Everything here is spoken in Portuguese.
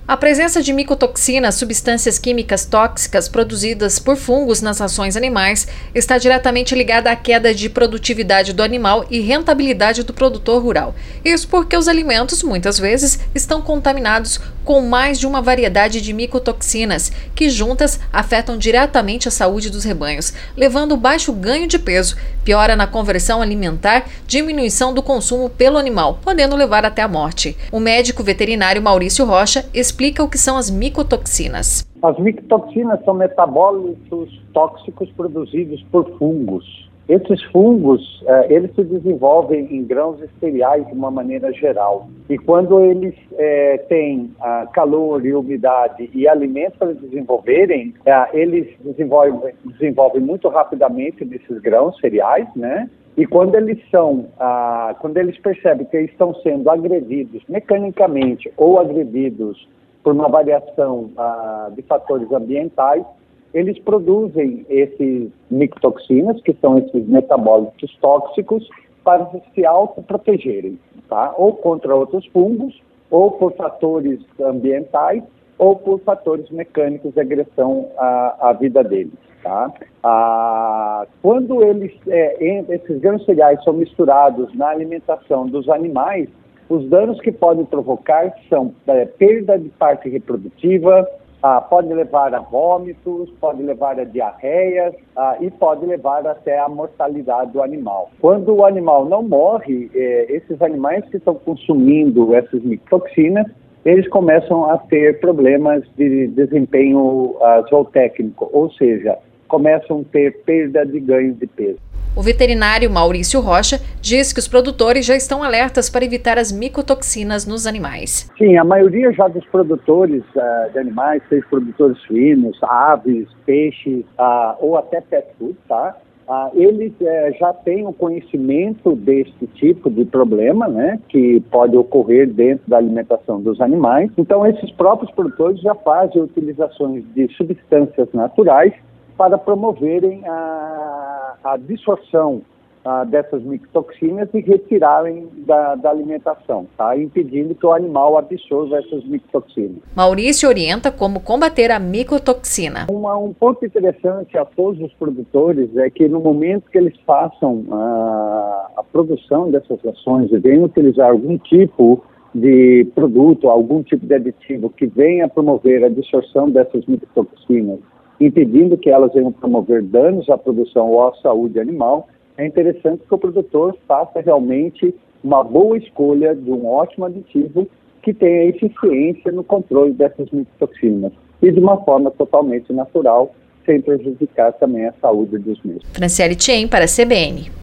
A presença de micotoxinas, substâncias químicas tóxicas produzidas por fungos nas rações animais, está diretamente ligada à queda de produtividade do animal e rentabilidade do produtor rural. Isso porque os alimentos, muitas vezes, estão contaminados com mais de uma variedade de micotoxinas, que juntas afetam diretamente a saúde dos rebanhos, levando baixo ganho de peso, piora na conversão alimentar, diminuição do consumo pelo animal, podendo levar até a morte. O médico veterinário Maurício Rocha explica o que são as micotoxinas. As micotoxinas são metabólitos tóxicos produzidos por fungos. Esses fungos, eles se desenvolvem em grãos e cereais de uma maneira geral. E quando eles têm calor e umidade e alimento para desenvolverem, eles desenvolvem muito rapidamente desses grãos cereais, né? E quando eles percebem que eles estão sendo agredidos mecanicamente ou agredidos por uma variação de fatores ambientais, eles produzem esses micotoxinas, que são esses metabólitos tóxicos, para se autoprotegerem, tá? Ou contra outros fungos, ou por fatores ambientais, ou por fatores mecânicos de agressão à vida deles, tá? Quando esses grãos cereais são misturados na alimentação dos animais, os danos que podem provocar são perda de parte reprodutiva, pode levar a vômitos, pode levar a diarreias e pode levar até a mortalidade do animal. Quando o animal não morre, esses animais que estão consumindo essas micotoxinas, eles começam a ter problemas de desempenho zootécnico, ou seja, começam a ter perda de ganho de peso. O veterinário Maurício Rocha diz que os produtores já estão alertas para evitar as micotoxinas nos animais. Sim, a maioria já dos produtores de animais, seja produtores suínos, aves, peixes ou até pet food, tá? Eles já têm o conhecimento deste tipo de problema, né, que pode ocorrer dentro da alimentação dos animais. Então, esses próprios produtores já fazem utilizações de substâncias naturais para promoverem a dissorção dessas micotoxinas e retirarem da alimentação, tá? Impedindo que o animal absorva essas micotoxinas. Maurício orienta como combater a micotoxina. Um ponto interessante a todos os produtores é que no momento que eles façam a produção dessas rações e venham utilizar algum tipo de produto, algum tipo de aditivo que venha promover a dissorção dessas micotoxinas, impedindo que elas venham promover danos à produção ou à saúde animal, é interessante que o produtor faça realmente uma boa escolha de um ótimo aditivo que tenha eficiência no controle dessas micotoxinas e de uma forma totalmente natural, sem prejudicar também a saúde dos mesmos. Franciele Tien para a CBN.